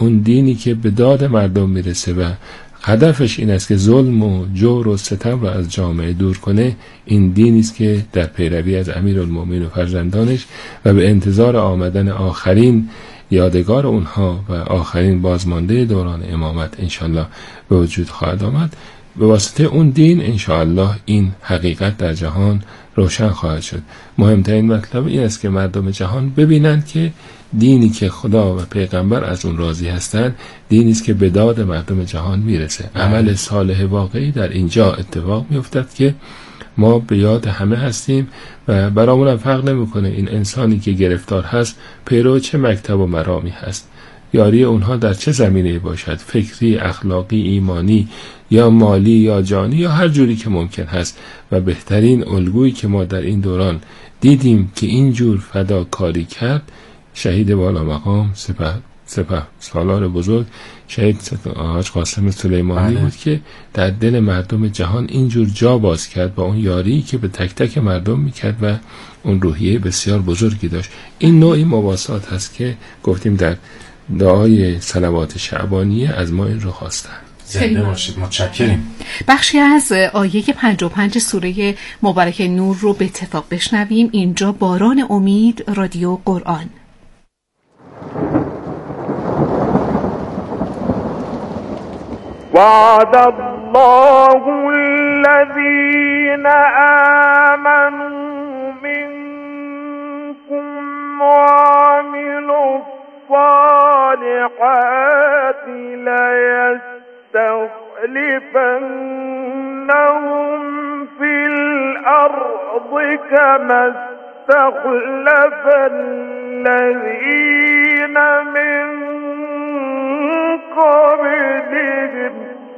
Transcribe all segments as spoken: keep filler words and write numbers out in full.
اون دینی که به داد مردم میرسه و هدفش این است که ظلم و جور و ستم رو از جامعه دور کنه، این دینی است که در پیروی از امیرالمومنین و فرزندانش و به انتظار آمدن آخرین یادگار اونها و آخرین بازمانده دوران امامت انشالله به وجود خواهد آمد. به واسطه اون دین انشالله این حقیقت در جهان روشن خواهد شد. مهمترین مطلب این است که مردم جهان ببینند که دینی که خدا و پیغمبر از اون راضی هستند دینی است که به داد مردم جهان میرسه. عمل صالح واقعی در اینجا اتفاق میافتد که ما به یاد همه هستیم و برامون هم فرق نمیکنه این انسانی که گرفتار هست پیرو چه مکتب و مرامی هست، یاری اونها در چه زمینه باشد، فکری، اخلاقی، ایمانی یا مالی یا جانی یا هر جوری که ممکن هست. و بهترین الگویی که ما در این دوران دیدیم که اینجور فداکاری کرد شهید بالا مقام سپه سپه سالار بزرگ شهید حاج قاسم سلیمانی بود که در دل مردم جهان اینجور جا باز کرد با اون یاری که به تک تک مردم میکرد و اون روحیه بسیار بزرگی داشت. این نوعی مواسات هست که گفتیم در دعای صلوات شعبانیه از ما این رو خواستن. زنده باشید. متشکریم. بخشی از آیه پنجاه و پنج سوره مبارک نور رو به اتفاق بشنویم. اینجا باران امید، رادیو قرآن. وعد الله الذين آمنوا منكم وعملوا الصالحات ليستخلفنهم في الأرض كما استخلف الذين من قبلهم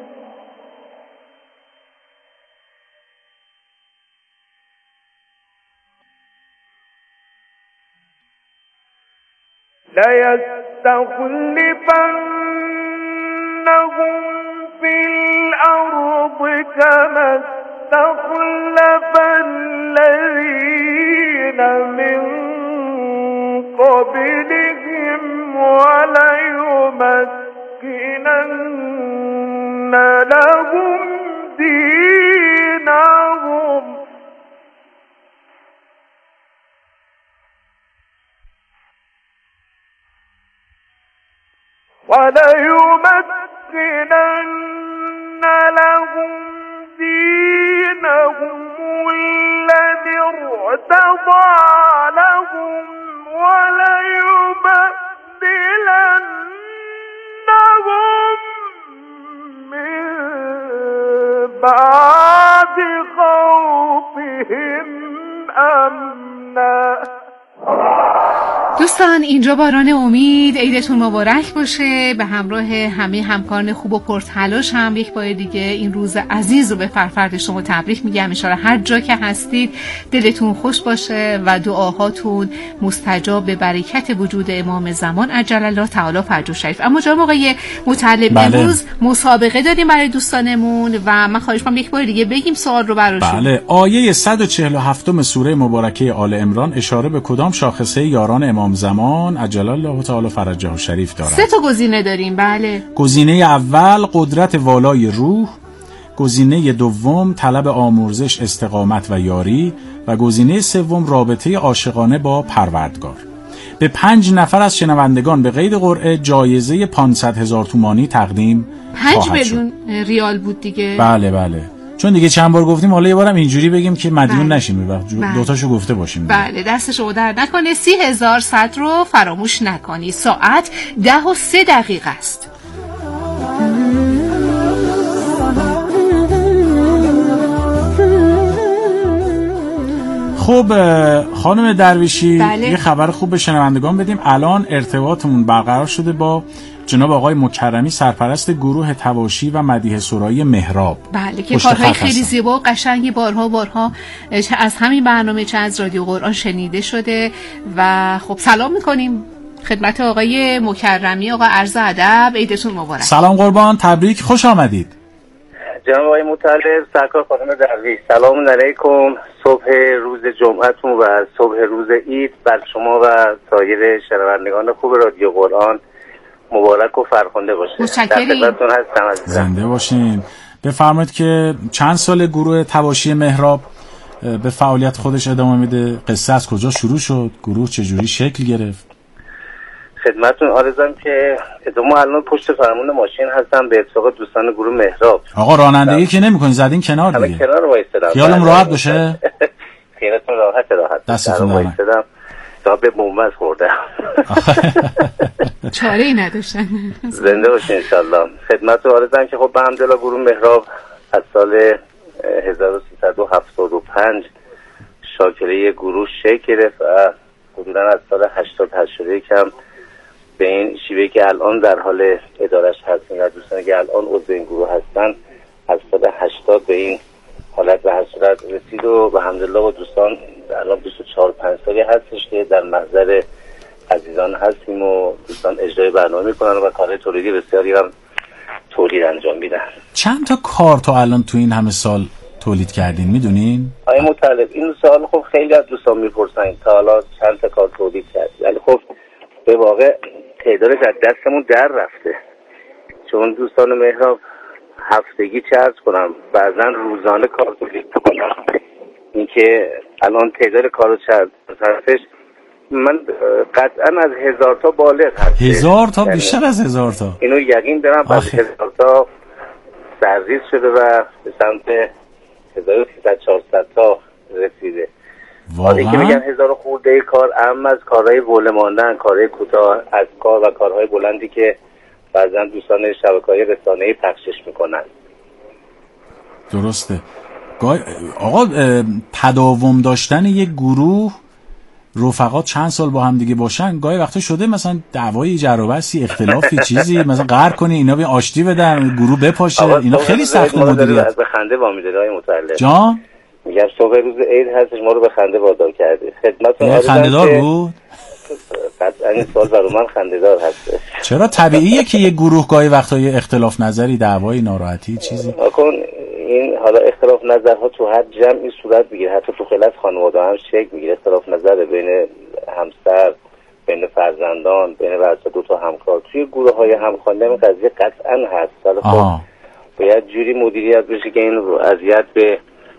ليستخلفنهم في الأرض كما استخلف الذين من قبلهم وليمكنن لهم دينهم وليمكنن لهم دينهم الذي ارتضى لهم وليبدلنهم من بعد خوفهم امنا. دوستان اینجا باران امید، عیدتون مبارک باشه. به همراه همه همکاران خوب و پرتلاش هم یک بار دیگه این روز عزیز رو به فرفرد شما تبریک میگم. ان شاءالله هر جا که هستید دلتون خوش باشه و دعاهاتون مستجاب به برکت وجود امام زمان عجل الله تعالی فرجه شریف. اما جناب آقای مطلب بله. امروز مسابقه داریم برای دوستانمون و من خواهش می‌کنم یک بار دیگه بگیم سوال رو براشون. بله، آیه صد و چهل و هفت سوره مبارکه آل عمران اشاره به کدام شاخصه یاران امام زمان عجل الله تعالی فرجه شریف دارد؟ سه تا گزینه داریم. بله. گزینه اول قدرت والای روح، گزینه دوم طلب آمرزش، استقامت و یاری و گزینه سوم رابطه عاشقانه با پروردگار. به پنج نفر از شنوندگان به قید قرعه جایزه پانصد هزار تومانی تقدیم پنج میلیون ریال بود دیگه. بله بله، چون دیگه چند بار گفتیم حالا یه بارم اینجوری بگیم که مدیون بله. نشیم و بله. دوتاشو گفته باشیم. بله، دست شما در نکنه. سی هزار صد رو فراموش نکنی. ساعت ده و سه دقیقه است. خب خانم درویشی بله. یه خبر خوب به شنوندگان بدیم. الان ارتباطمون برقرار شده با جناب آقای مکرمی، سرپرست گروه تواشی و مدیحه سرایی مهراب. بله، که کارهای خیلی زیبا و قشنگی بارها بارها چه از همین برنامه چه از رادیو قرآن شنیده شده و خب سلام میکنیم خدمت آقای مکرمی. آقا عرض ادب، عیدتون مبارک. سلام قربان، تبریک، خوش آمدید. جناب آقای مطلب، سرکار خانم درویش، سلام علیکم. صبح روز جمعتون و صبح روز عید بر شما و سایر شنوندگان خوب رادیو قرآن مبارک و فرخنده باشه. متشکریم. در خدمتتون هستم عزیزم. زنده باشین. بفرمایید که چند سال گروه تواشی مهراب به فعالیت خودش ادامه میده؟ قصه از کجا شروع شد؟ گروه چجوری شکل گرفت؟ خدمتتون عرضم که ما الان پشت فرمون ماشین هستم به اتفاق دوستان گروه مهراب. آقا رانندگی که نمی‌کنی، زدین کنار دیگه. همه کنار وایسادم. خیالم راحت باشه. خیالتون راحت راحت. دستتون وایسادم. تا به بومبست خوردم. چاره‌ای نداشتن. زنده باشین ان شاء الله. خدمتتون عرضم که خب به حمدالله گروه مهراب از سال هزار و سیصد و هفتاد و پنج شاکله گروه شکل گرفت و حدوداً از سال هشتاد هشتاد و یک هم به این شیوهی که الان در حال ادارش هستیم و دوستانی که الان عضو این گروه هستن از سال هشتاد به این حالت به هر صورت رسید و به حمدالله و دوستان الان بیست و چهار پنج سالی هستش که در محضر عزیزان هستیم و دوستان اجرای برنامه میکنن و کارهای تولیدی بسیاری هم تولید انجام میدن. چند تا کار تا الان تو این همه سال تولید کردین میدونین؟ آقای مطلب این سوال خب خیلی از دوستان میپرسن تا حالا چند تا کار تولید کرد، ولی خب به واقع تعدادش از دستمون در رفته، چون دوستان مهراب هفتگی چه عرض کنم بعضا روزانه کار تولید کنم. این که الان تعداد کارو چند طرفش من قطعا از هزار تا بالغ هست. هزار تا؟ بیشتر از هزار تا؟ اینو یقین دارم. از هزار تا سرریز شده و به سمت هزار و سیصد چهارصد تا رسیده. واقعا که میگن هزار خورده کار، اما از کارهای ول ماندن، کارهای کوتاه از کار و کارهای بلندی که بعضا دوستان شبکه‌های رسانه‌ای پخشش میکنن. درسته. آقا تداوم داشتن یک گروه رفقا چند سال با هم دیگه باشن گاهی وقتا شده مثلا دعوای جر و بحثی، اختلافی، چیزی مثلا قهر کنی اینا به آشتی بدن، گروه بپاشه، اینا خیلی سخت مدیریت. به خنده وامیده های متعلق جان میگم صبح روز عید هستش ما رو به خنده وادار کرده. خدمتتون خنده‌دار بود؟ قطعا این سوال برای من خنده‌دار هست. چرا طبیعیه که یه گروه گاهی وقتا یه اختلاف نظری، دعوایی، ناراحتی، چیزی نکن. این حالا اختلاف نظرها تو هر جمعی صورت میگیره، حتی تو خلال خانواده هم شکل میگیره. اختلاف نظر بین همسر، بین فرزندان، بین ورثه دو تا همکار توی گروه های همخوانده این قضیه قطعا هست. ولی خب باید جوری مدیریت بشه که این اذیت به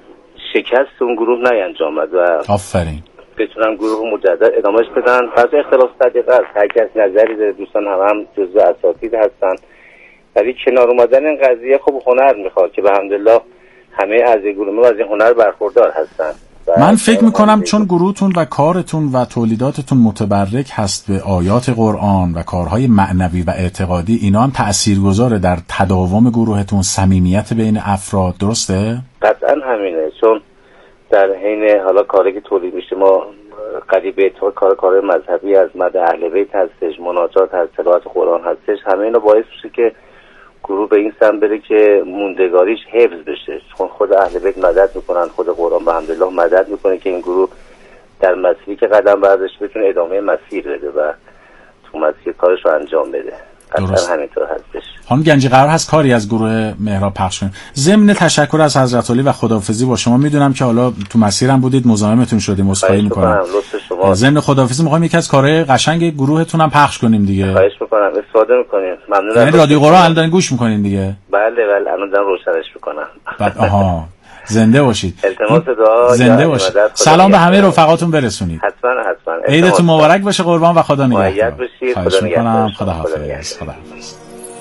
شکست اون گروه نینجامد و آفرین بتونن گروه مجدد ادامهش بدن. پس اختلاف صدیقه است، هر کس نظری داره، دوستان هم هم جزو اساتید هستن، ولی کنار اومدن این قضیه خب هنر میخواد که به الحمدلله همه اعضای گروه ما از این هنر برخوردار هستن. من فکر میکنم چون گروهتون و کارتون و تولیداتتون متبرک هست به آیات قرآن و کارهای معنوی و اعتقادی، اینا هم تأثیرگذاره در تداوم گروهتون، صمیمیت بین افراد. درسته؟ قطعا همینه، چون در حین حالا کاری که تولید میشه ما قریب به تو کار کار مذهبی از مد اهل بیت هستش، مناجات هست، تلاوت قرآن هستش، همه اینا باعث میشه که گروه به این سمت بره که موندگاریش حفظ بشه، چون خود اهل بیت مدد میکنن، خود قرآن به الحمدلله مدد میکنه که این گروه در مسیری که قدم برداشت بتونه ادامه مسیر بده و تو مسیر کارش رو انجام بده. درست. همینطور هستش. خانم گنجی قرار هست کاری از گروه مهراب پخش کنیم. ضمن تشکر از حضرت علی و خداحافظی با شما، میدونم که حالا تو مسیرم بودید، مزاحمتون شدیم، عذرخواهی میکنم. ضمن خداحافظی میخوام یکی از کارهای قشنگ گروهتون هم پخش کنیم دیگه. خواهش میکنم، استفاده میکنیم. ممنونم. یعنی رادیو قرآن الان دارین گوش میکنین دیگه؟ بله بله الان دارم روشنش میکنم. بعد آها زنده باشید. التماس دعا. زنده باشید. سلام به همه رفقاتون برسونید. حتما حتما. عیدتون مبارک باشه قربان و خدا نگهدار. مؤید باشید. خدا نگهدار. خدا حافظ. خدا حافظ.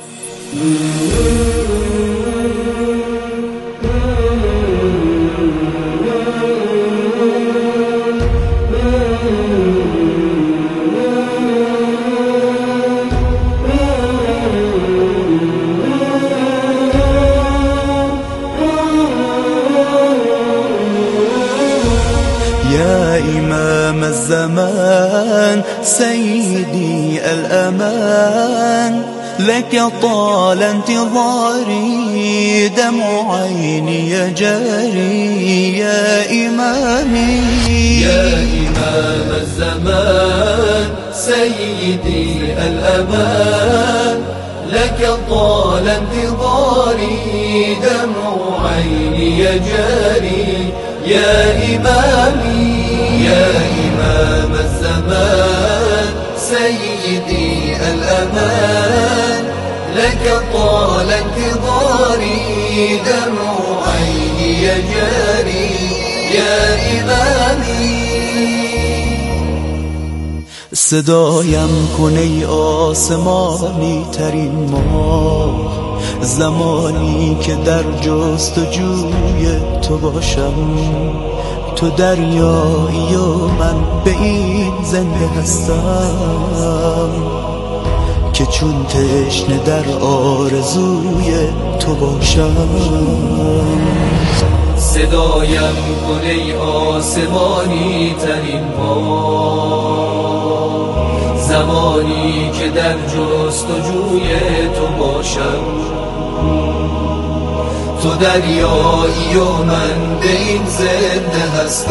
يا إمام الزمان سيدي الأمان لك طال انتظاري دمع عيني جاري يا إمامي يا إمام الزمان سيدي الأمان لك طال انتظاري دمع عيني جاري يا إمامي يا إمام الزمان سيدي الأمان الأمان لك طال انتظاري دمع عيني جاري يا إمامي. صدایم کن ای آسمانی ترین ماه، زمانی که در جستجوی تو باشم. تو دریایی و من به این زنده هستم که چون تشنه در آرزوی تو باشم. صدایم کن ای آسمانی ترین ماه، زمانی که در جستجوی تو باشم. تو دریایی و من به این زنده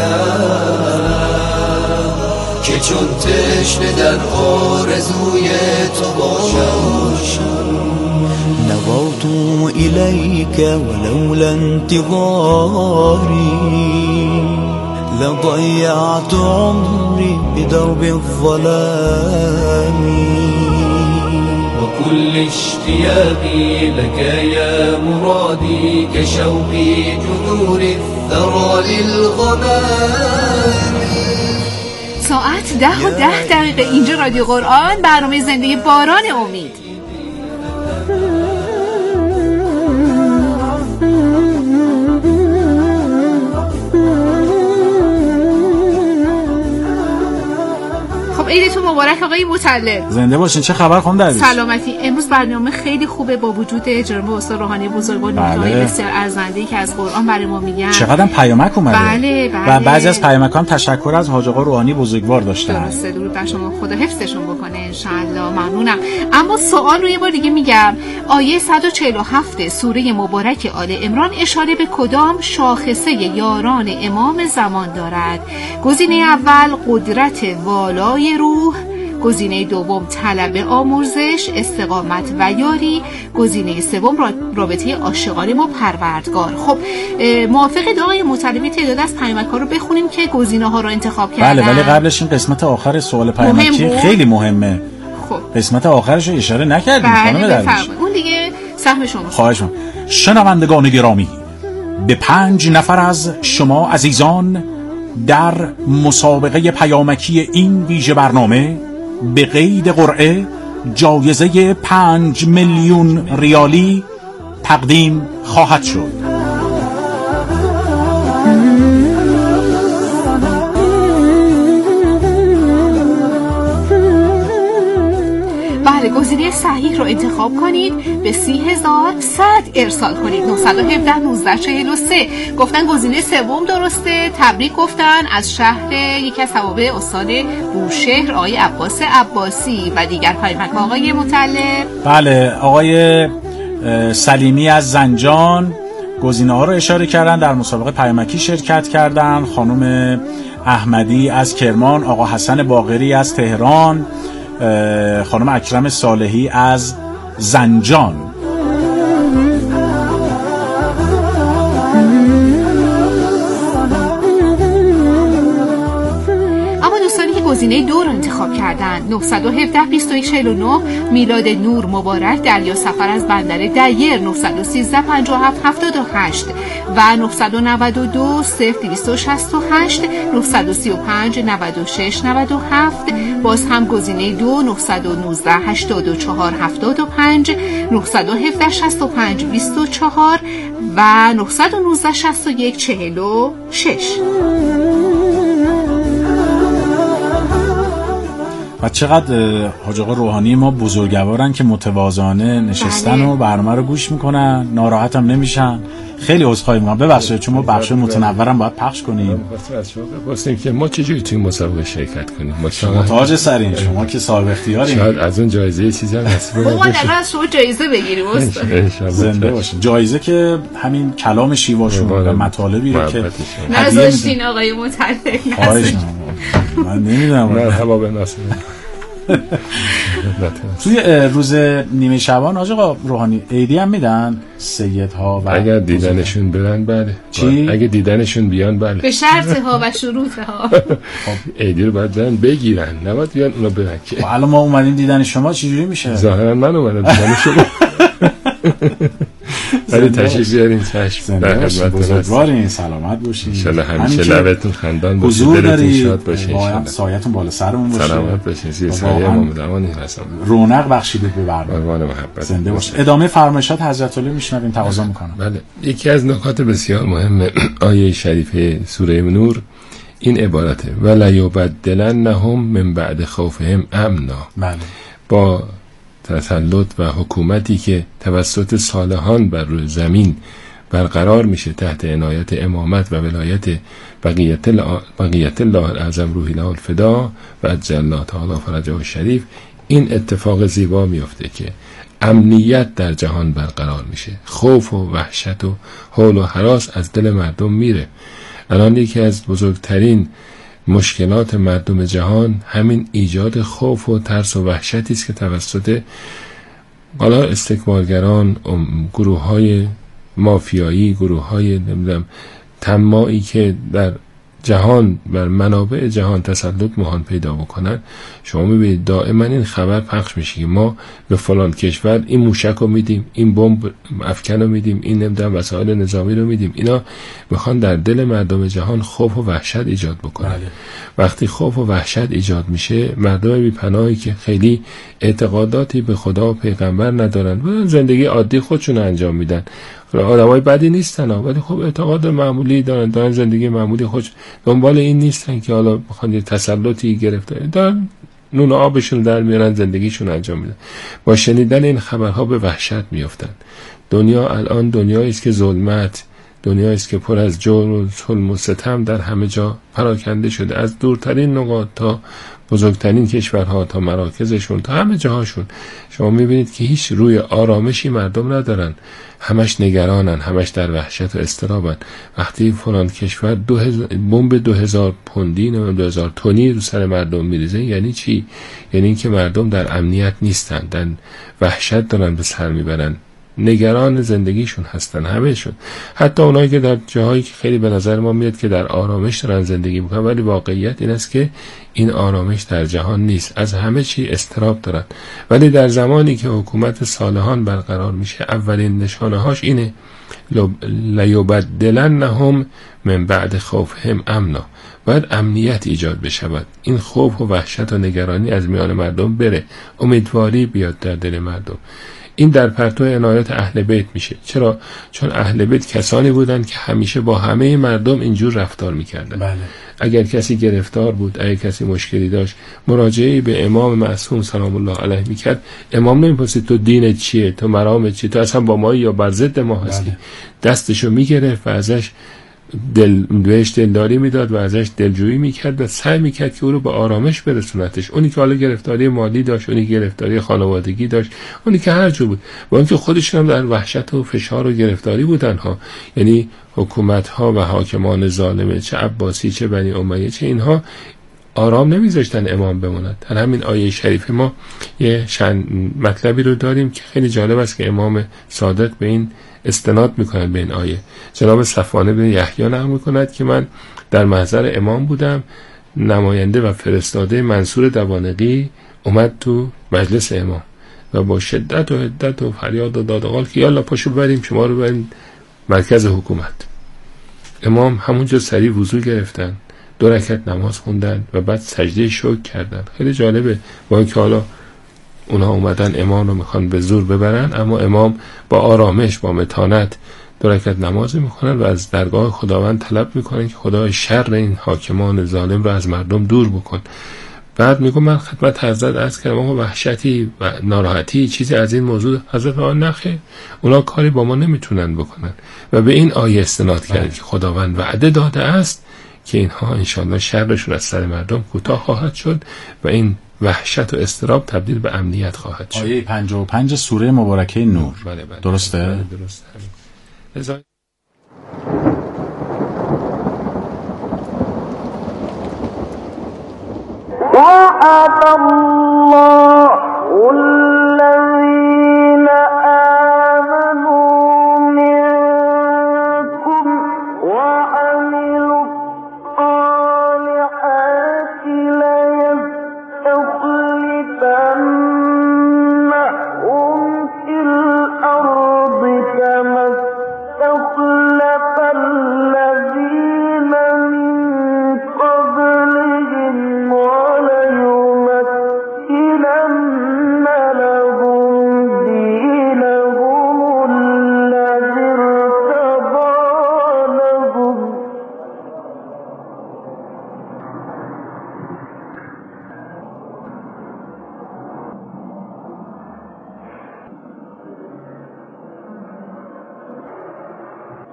هستم که چون تشنه در آرزوی تو باشم. نظرت إليك ولولا انتظاري لضيعت عمري بدرب الظلام. وكل اشتياقي لك يا مرادي كشوقي جذور الثرى للغمام. ساعت ده و ده دقیقه اینجا رادیو قرآن، برنامه زنده باران امید. عیدتون مبارک آقای مطلب. زنده باشین. چه خبر خانم درویش؟ سلامتی. امروز برنامه خیلی خوبه با وجود جناب استاد روحانی بزرگوار، نکته‌های بسیار ارزنده‌ای که از قرآن برای ما میگن. چقدرم پیامک اومده. بله بله. و بعضی از پیامک هم تشکر از حاج آقا روحانی بزرگوار داشتن. درسته، درود بر شما، خدا حفظشون بکنه ان شاء الله. ممنونم. اما سوال رو یه بار دیگه میگم، آیه صد و چهل و هفت سوره مبارک آل عمران اشاره به کدام شاخصه یاران امام زمان دارد؟ گزینه اول قدرت والای روح، گزینه دوم طلب آمرزش، استقامت و یاری، گزینه سوم رابطه عاشقانه با پروردگار. خب موافقید آقای مطلبی تعداد از پیامک‌ها رو بخونیم که گزینه‌ها رو انتخاب کردن؟ بله، ولی قبلش این قسمت آخر سوال پیامکی خیلی مهمه. خب قسمت آخرش رو اشاره نکردیم خانم درویش. اون دیگه سهم شما. خواهش می‌کنم. شنوندگان گرامی، به پنج نفر از شما عزیزان در مسابقه پیامکی این ویژه برنامه به قید قرعه جایزه پنج میلیون ریالی تقدیم خواهد شد. بله، گزینه صحیح رو انتخاب کنید، به سی هزار صد ارسال کنید. نه یک هفت نوزده چهل و سه. گفتن گزینه سوم درسته، تبریک گفتن از شهر یکی از توابع استاد بوشهر آقای عباس عباسی. و دیگر پیامک آقای مطلب. بله، آقای سلیمی از زنجان گزینه ها رو اشاره کردن، در مسابقه پیامکی شرکت کردن. خانم احمدی از کرمان، آقا حسن باقری از تهران، خانم اکرم صالحی از زنجان. اما دوستانی که گزینه دو رو انتخاب کردن، نه یک هفت بیست و یک چهل و نه میلاد نور مبارک دریا سفر از بندر دیر، نه یک سه پنجاه و هفت هفتاد و هشت و نه نه دو صفر دویست و شصت و هشت، نه سه پنج نود و شش نود و هفت. باز هم گزینه دو، نه یک نه هشتاد و چهار هفتاد و پنج، نه یک هفت شصت و پنج بیست و چهار و نه یک نه شصت و یک چهل و شش. و چقدر حاج آقا روحانی ما بزرگوارن که متواضعانه نشستن و برنامه رو گوش میکنن، ناراحت هم نمیشن. خیلی عذرخواهی میکنم، ببخشید چون ما بخش متنورم باید پخش کنیم. از شما بپرسیم که ما چجوری توی مسابقه شرکت کنیم؟ ما شما تاج سرین، شما که صاحب اختیارین. شاید از اون جایزه چیزی هم نصیب ما بشه. ما از شما جایزه بگیریم استاد. زنده باشین. جایزه که همین کلام شیواشون و مطالبی رو که نذاشتین آقای مطلب. من نمیدونم. مرحبا به ناصر. توی روز نیمه شعبان آقا روحانی عیدی هم میدن سیدها و اگر دیدنشون برن بله. چی؟ اگه دیدنشون بیان بله. به شرط ها و شروط ها. عیدی رو باید برن بگیرن، نباید بیان اونا برن که. الان ما اومدیم دیدن شما چجوری میشه؟ ظاهرا من اومدم دیدن شما. ولی تشریف بیارین چشم در خدمتتون بزرگوارین، سلامت باشین ان شاءالله، همیشه لبتون خندان باشه، دلتون شاد باشه، ان شاءالله سایه‌تون بالا سرمون باشه، سلامت باشین، زیر سایه امام زمانی هستم، رونق بخشیدید به برنامه، قربان محبت، زنده باشه. ادامه فرمایشات حضرت علی میشنویم، تقاضا میکنم. بله، یکی از نکات بسیار مهم آیه شریفه سوره نور این عبارته ولا یبدلنهم من بعد خوفهم امنا. بله. با تسلط و حکومتی که توسط صالحان بر روی زمین برقرار میشه تحت عنایت امامت و ولایت بقیت الله, بقیت الله اعظم روحی له الفدا و عجل الله تعالی فرجه الشریف، این اتفاق زیبا میفته که امنیت در جهان برقرار میشه، خوف و وحشت و هول و هراس از دل مردم میره. الان یکی از بزرگترین مشکلات مردم جهان همین ایجاد خوف و ترس و وحشتی است که توسط حالا استکبارگران، گروه های مافیایی، گروه های نمیدونم طماعی که در جهان بر منابع جهان تسلط مهان پیدا بکنن. شما میبینید دائما این خبر پخش میشه که ما به فلان کشور این موشک رو میدیم، این بمب افکن رو میدیم، این نمیدونم وسایل نظامی رو میدیم. اینا میخوان در دل مردم جهان خوف و وحشت ایجاد بکنن. بله. وقتی خوف و وحشت ایجاد میشه، مردم بی پناهی که خیلی اعتقاداتی به خدا و پیغمبر ندارن و زندگی عادی خودشون انجام میدن، آدمای بدی نیستن ولی خب اعتقاد معمولی دارن، دارن زندگی معمولی، خود دنبال این نیستن که حالا بخوان یه تسلطی گرفته، دارن نون و آبشون در میارن، زندگیشون انجام میدن. با شنیدن این خبرها به وحشت میافتن. دنیا الان دنیایی است که ظلمت، دنیایی است که پر از جور و ظلم و ستم در همه جا پراکنده شده، از دورترین نقاط تا بزرگترین کشورها تا مراکزشون تا همه جاهاشون. شما میبینید که هیچ روی آرامشی مردم ندارن، همش نگرانن، همش در وحشت و اضطرابن. وقتی فلان کشور دو هزار بمب دو هزار پوندی و دو هزار تونی رو سر مردم میریزه، یعنی چی؟ یعنی اینکه مردم در امنیت نیستن، در وحشت دارن به سر میبرن، نگران زندگیشون هستن همهشون. حتی اونایی که در جاهایی که خیلی به نظر ما میاد که در آرامش دارن زندگی میکنن، ولی واقعیت این است که این آرامش در جهان نیست، از همه چی اضطراب دارن. ولی در زمانی که حکومت صالحان برقرار میشه، اولین نشانه هاش اینه لیبدلنهم من بعد خوفهم امنا. باید امنیت ایجاد بشود، این خوف و وحشت و نگرانی از میان مردم بره، امیدواری بیاد در دل مردم. این در پرتو عنایت اهل بیت میشه. چرا؟ چون اهل بیت کسانی بودن که همیشه با همه مردم اینجور رفتار میکردن. بله. اگر کسی گرفتار بود، اگر کسی مشکلی داشت، مراجعه به امام معصوم سلام الله علیه میکرد. امام نمیپرسید تو دینت چیه، تو مرامت چیه، تو اصلا با ما یا بر ضد ما هستی. بله. دستشو میگرفت و ازش دل بهش دلداری میداد و ازش دلجویی میکرد و سعی میکرد که او رو به آرامش برسونتش. اونی که حالا گرفتاری مالی داشت، اونی که گرفتاری خانوادگی داشت، اونی که هر جو بود، با اینکه خودشون هم در وحشت و فشار و گرفتاری بودن ها. یعنی حکومت ها و حاکمان ظالمه، چه عباسی چه بنی امیه چه اینها، آرام نمیذاشتن امام بماند. در همین آیه شریف ما یه شن مطلبی رو داریم که خیلی جالب است که امام صادق به این استناد میکنند به این آیه. جناب صفوان بن یحیی نقل میکند که من در محضر امام بودم، نماینده و فرستاده منصور دوانقی اومد تو مجلس امام و با شدت و حدت و فریاد و داد و قال که یالا پاشو بریم شما رو بریم مرکز حکومت. امام همونجا سریع وضو گرفتن، دو رکعت نماز خوندن و بعد سجده شکر کردن. خیلی جالبه، با اینکه حالا اونها اومدن امام رو میخوان به زور ببرن، اما امام با آرامش، با متانت دو رکعت نماز میخونن و از درگاه خداوند طلب میکنن که خدای شر این حاکمان ظالم رو از مردم دور بکن. بعد میگم من خدمت حضرت عرض کردم آقا وحشتی و ناراحتی چیزی از این موضوع؟ حضرت آن نخه، اونا کاری با ما نمیتونن بکنن و به این آیه استناد کرد که خداوند وعده داده است که اینها انشاءالله شرشون از سر مردم کوتاه خواهد شد و این وحشت و اضطراب تبدیل به امنیت خواهد شد. آیه پنجاه و پنج سوره مبارکه نور. بله بله. درسته؟ بله درسته. ازای... وعد الله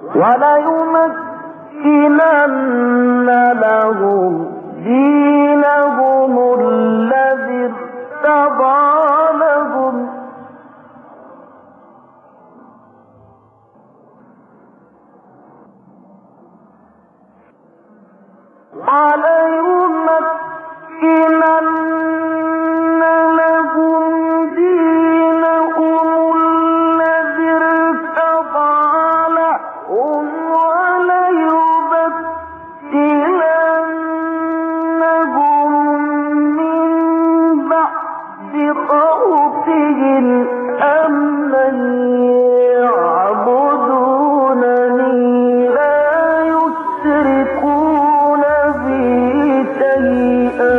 وليمكنن لهم دينهم الذي ارتضى لهم وليمكنن لهم دينهم الذي ارتضى لهم وليبدلنهم من بعد خوفهم أمنا يعبدونني لا يشركون بي شيئا.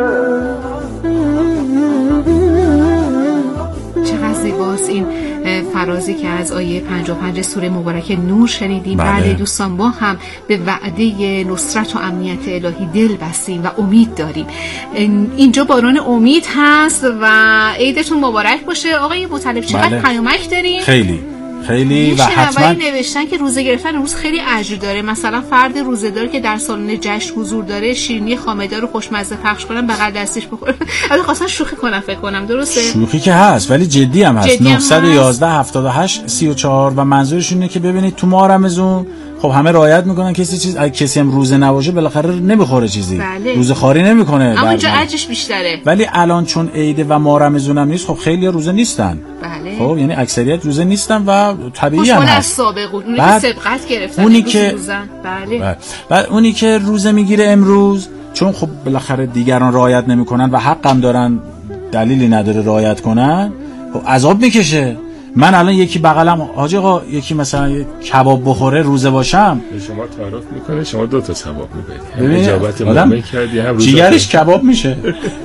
چقدر زیباست این فرازی که از آیه پنجاه و پنج سوره مبارک نور شنیدیم. بله. بله دوستان، ما هم به وعده نصرت و امنیت الهی دل بستیم و امید داریم. اینجا باران امید هست و عیدتون مبارک باشه. آقای مطلب چقدر بله. پیامک داریم؟ خیلی خیلی و حتما نوشتن که روزه گرفتن روز خیلی اجر داره. مثلا فرد روزه‌دار که در سالن جشن حضور داره شیرینی خامه‌دار و خوشمزه پخش کنن بغل دستش بخوره. الان خواستن شوخی کنن فکر کنم، درسته؟ شوخی که هست ولی جدی هم هست. جدی هم نه یک یک هفتاد و هشت سی و چهار و منظورشون اینه که ببینید تو ماه رمضان خب همه رعایت میکنن، کسی چیز کسی هم روزه نباشه بالاخره نمیخوره چیزی. بله. روزه خواری نمیکنه، اما اینجا اجرش بیشتره. ولی الان چون عید و ماه رمضان هم نیست، خب خیلی روزه نیستن. بله. خب یعنی اکثریت روزه نیستن و طبیعی هم هست. از سابق اونی که سبقت گرفتن اونی که روزن. بله. بله. بعد اونی که روزه میگیره امروز چون خب بالاخره دیگران رعایت نمیکنن و حق هم دارن، دلیلی نداره رعایت کنن، خب عذاب میکشه. من الان یکی بغلم حاجی آقا یکی مثلا یک کباب بخوره روزه باشم، به شما تعارف میکنه، شما دو تا ثواب میبرید. هم ببین اجابت آدم مومن کردی، هم روزه جیگرش کباب میشه.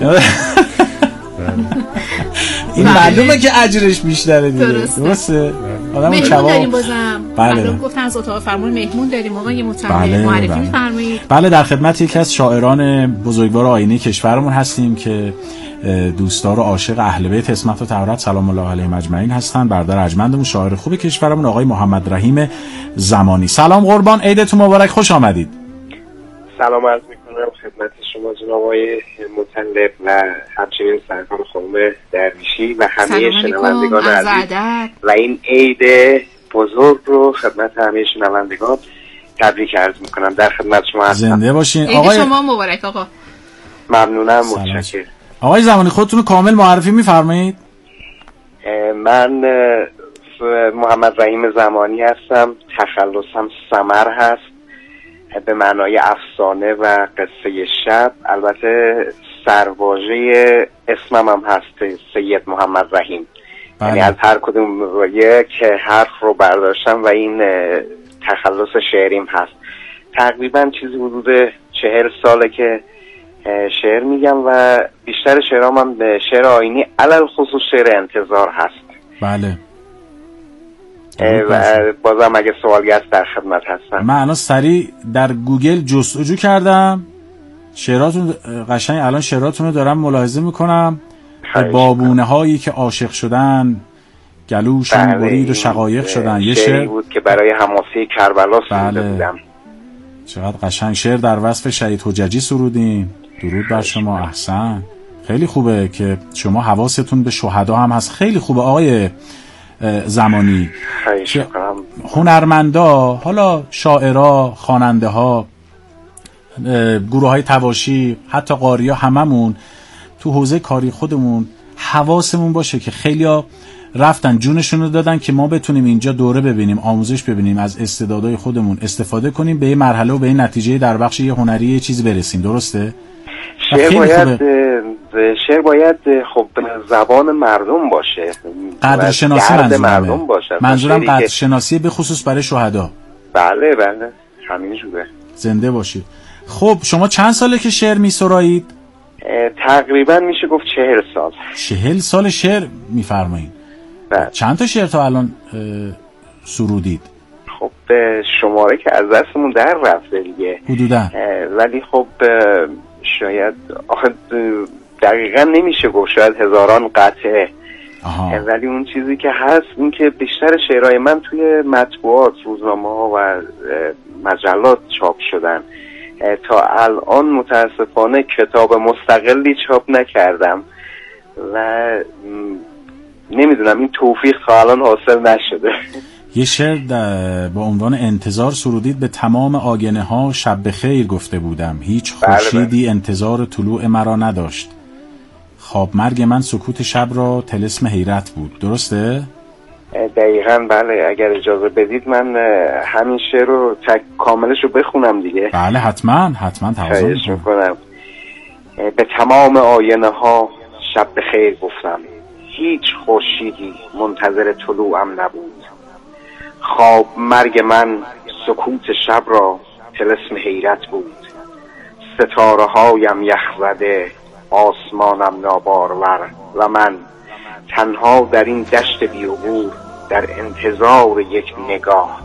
این معلومه که اجرش بیشتره دیگه. درسته, درسته؟ آدم مهمون کباب داریم بازم. بله. گفتن از اتاق فرمان مهمون داریم. آقا یه مطلب بله. معرفی بله. می‌فرمایید؟ بله، در خدمت یکی از شاعران بزرگوار آیینه کشورمون هستیم که دوستدار و عاشق اهل بیت عصمت و طهارت سلام الله علیهم اجمعین هستن. برادر ارجمندمون شاعر خوب کشورمون آقای محمد رحیم زمانی. سلام قربان، عیدتون مبارک، خوش آمدید. سلام عرض میکنم خدمت شما جناب آقای مطلب و همچنین سرکار خانم درویشی و همه شنوندگان عزیز و این عید بزرگ رو خدمت همه شنوندگان تبریک عرض میکنم. در خدمت شما هستم. زنده باشین. عید آقای شما مبارک آقا. ممنونم، متشکرم. آقای زمانی خودتون رو کامل معرفی میفرمایید؟ من محمد رحیم زمانی هستم. تخلصم سمر هست به معنای افسانه و قصه شب. البته سرواژه اسمم هم هست سید محمد رحیم. بله. یعنی از هر کدوم یک حرف رو برداشتم و این تخلص شعریم هست. تقریبا چیزی حدود چهل ساله که شعر میگم و بیشتر شعرام هم شعر آیینی علل خصوص شعر انتظار هست. بله. و بازم اگه سوالی هست در خدمت هستم. من الان سریع در گوگل جستجو کردم شعراتون، قشنگ الان شعراتون رو دارم ملاحظه میکنم. بابونه هایی که عاشق شدن گلوشون برید و شقایق شدن. یه شعر بود که برای حماسه کربلا سروده بله. بودم. چقدر قشنگ شعر در وصف شهید حججی سرودین. درود بر شما. احسن، خیلی خوبه که شما حواستون به شهدا هم هست. خیلی خوبه آقای زمانی که هنرمندا، حالا شاعرها، خواننده ها، گروه های تواشی، حتی قاریا، هممون تو حوزه کاری خودمون حواسمون باشه که خیلیا رفتن جونشون رو دادن که ما بتونیم اینجا دوره ببینیم، آموزش ببینیم، از استعدادهای خودمون استفاده کنیم، به این مرحله و به این نتیجه در بخش یه هنری یه چیزی برسیم. درسته؟ شعر باید شعر باید خب زبان مردم باشه، قدر شناسی مردم باشه. منظورم قدر شناسی به خصوص برای شهدا. بله بله همینجوره. زنده باشید. خب شما چند ساله که شعر میسرایید؟ تقریبا میشه گفت چهل سال. چهل سال شعر میفرمایید؟ بله. چند تا شعر تا الان سرودید؟ خب شماره که از دستمون در رفته دیگه حدودا، ولی خب شاید آخه دقیقا نمیشه گفت، شاید هزاران قطعه ولی اون چیزی که هست این که بیشتر شعرهای من توی مطبوعات، روزنامه ها و مجلات چاپ شدن. تا الان متاسفانه کتاب مستقلی چاپ نکردم و نمیدونم این توفیق تا الان حاصل نشده. یه شعر با عنوان انتظار سرودید: به تمام آینه ها شب بخیر گفته بودم، هیچ خورشیدی بله انتظار طلوع مرا نداشت، خواب مرگ من سکوت شب را طلسم حیرت بود. درسته؟ دقیقاً بله. اگر اجازه بدید من همین شعر رو تک کاملش رو بخونم دیگه. بله حتما حتما تقاضا میکنم. به تمام آینه ها شب بخیر گفتم، هیچ خورشیدی منتظر طلوعم نبود، خواب مرگ من سکوت شب را طلسم حیرت بود، ستاره هایم یخ زده، آسمانم نابارور و من تنها در این دشت بی‌عبور در انتظار یک نگاه.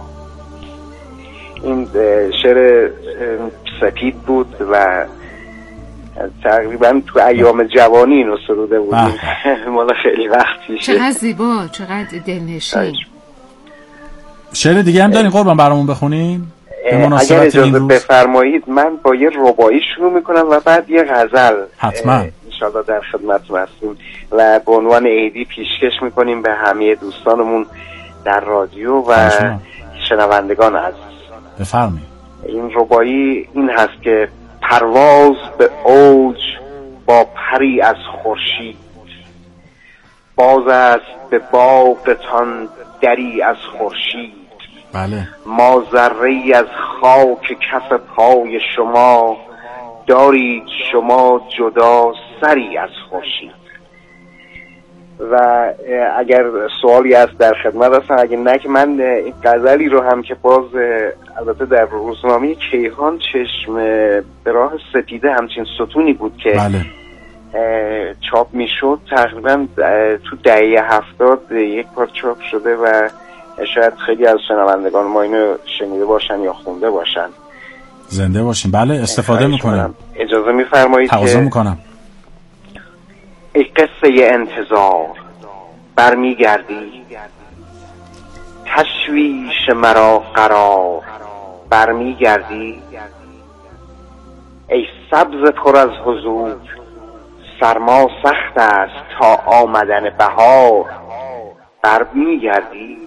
این شعر سپید بود و تقریبا تو ایام جوانی اینو سروده بودیم. مال خیلی وقت پیشه. چقدر زیبا، چقدر دلنشین. شعر دیگه هم دارین قربان برامون بخونین؟ اگر اجازه بفرمایید من با یه رباعی شروع میکنم و بعد یه غزل حتما انشالله در خدمتتون هستیم و به عنوان عیدی پیشکش میکنیم به همه دوستانمون در رادیو و شنوندگان عزیز. بفرمایید. این رباعی این هست که پرواز به اوج با پری از خورشید، باز است به باغتان دری از خورشید، بله. ما ذره‌ای از خاک کف پای شما، دارید شما جدا سری از خورشید. و اگر سوالی هست در خدمت هستم، اگر نه که من این غزلی رو هم که باز البته در روزنامه کیهان چشم به راه سپیده همچین ستونی بود که بله. چاپ میشد، تقریبا تو دهه هفتاد یک بار چاپ شده و شاید خیلی از شنوندگان ما اینو شنیده باشن یا خونده باشن. زنده باشین. بله استفاده میکنم. اجازه میفرمایید تقاضا میکنم. ای قصه انتظار برمیگردی، تشویش مرا قرار برمیگردی، ای سبز پر از حضور سرما سخت است تا آمدن بهار برمیگردی،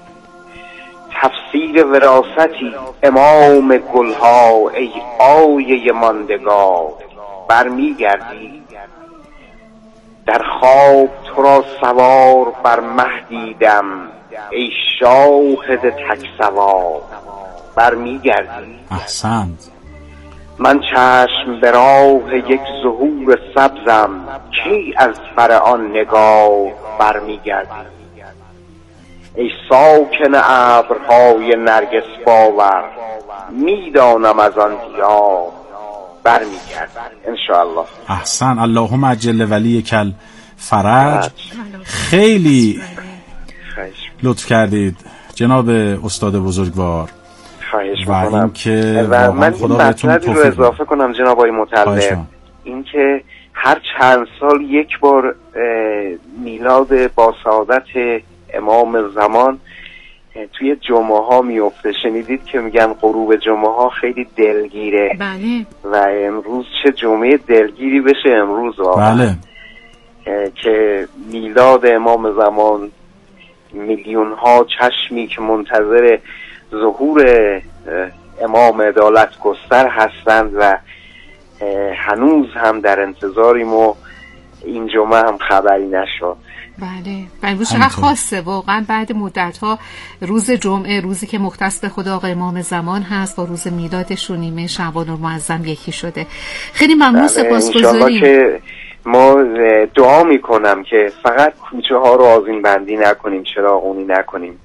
تفسیر وراثتی امام گلها ای آیه ماندگار برمیگردی، در خواب تو را سوار بر مه دیدم ای شاهد تک سوار برمیگردی. احسنت. من چشم به راه یک ظهور سبزم، کی از بر آن نگاه برمیگردی، ای ساکن ابرهای نرگس باور میدانم از آن دیار برمیگردی انشاءالله. احسن. اللهم عجل ولی کل فرج. خیلی لطف کردید جناب استاد بزرگوار. خواهش و این که و من خدا بهتون توفیق رو اضافه کنم جناب آقای مطلب، این که هر چند سال یک بار میلاد با سعادت امام زمان توی جمعه ها میفته. شنیدید که میگن غروب جمعه ها خیلی دلگیره. بله. و امروز چه جمعه دلگیری بشه امروز واقعا. بله. که میلاد امام زمان، میلیون ها چشمی که منتظر ظهور امام عدالت گستر هستند و هنوز هم در انتظاریم و این جمعه هم خبری نشد. بله. و امروز چقدر خاصه واقعا، بعد مدت ها روز جمعه، روزی که مختص به خدا آقای امام زمان هست، با روز میلادش و نیمه شعبان المعظم یکی شده. خیلی ممنون. سپاسگزاریم. انشالله که ما دعا میکنم که فقط کوچه ها رو آذین بندی نکنیم، چراغونی نکنیم.